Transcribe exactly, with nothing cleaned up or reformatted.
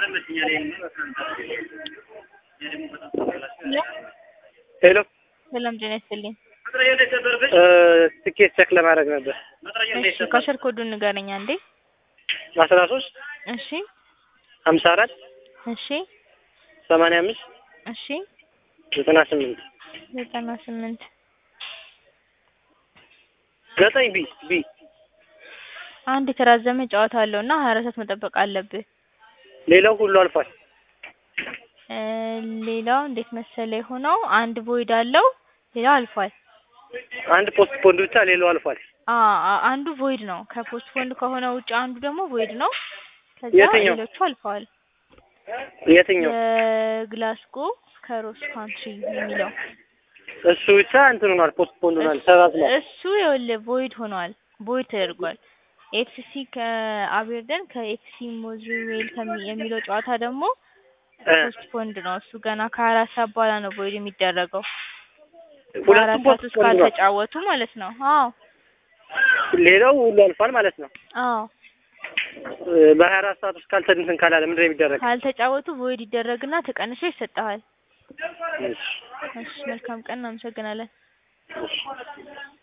ሄሎ ሰላም ጤና ይስጥልኝ። ትኬት ቼክ ለማድረግ ነበር። እሺ ካሸር ኮዱን ንገረኝ አንዴ። አስራ ሶስት እሺ ሀምሳ አራት እሺ ሰማንያ አምስት እሺ ዘጠና ስምንት ዘጠና ስምንት ዘጠኝ ቢ ቢ አንድ የተራዘመ ጨዋታ አለውና ሀያ አራት ሰዓት መጠበቅ አለብህ። ሌላው ሁሉ አልፏል። እ ሌላው እንዴት መሰለ የሆነው አንድ ቮይድ አለው፣ ሌላው አልፏል። አንድ ፖስት ፖንድ ብቻ ሌላው አልፏል። አ አንዱ ቮይድ ነው። ከፖስት ፖንድ ከሆነ ውጭ አንዱ ደግሞ ቮይድ ነው። ከዛ የትኛው? ሌሎቹ አልፈዋል። የትኛው? ግላስጎ ከሮስ ካንትሪ የሚለው እሱ ብቻ እንትን ሆኗል። ፖስት ፖንድ ሆኗል። ሰባት ነው። እሱ ይኸውልህ ቮይድ ሆኗል። ቮይድ ተደርጓል። ኤፍሲ ከአቤርደን ከኤፍሲ ሞዝሪዌል የሚለው ጨዋታ ደግሞ ፖስት ፖንድ ነው። እሱ ገና ከአራት ሰዓት በኋላ ነው ቮይድ የሚደረገው። ሁለቱም ፖስት ውስጥ ፖንድ ነው። ካልተጫወቱ ማለት ነው። አዎ ሌላው ሁሉ አልፏል ማለት ነው። አዎ በሀያ አራት ሰዓት ውስጥ ካልተንትን ካላለ ምንድን ነው የሚደረግ? ካልተጫወቱ ቮይድ ይደረግና ተቀንሶ ይሰጣል። እሺ እሺ መልካም ቀን፣ እናመሰግናለን። እሺ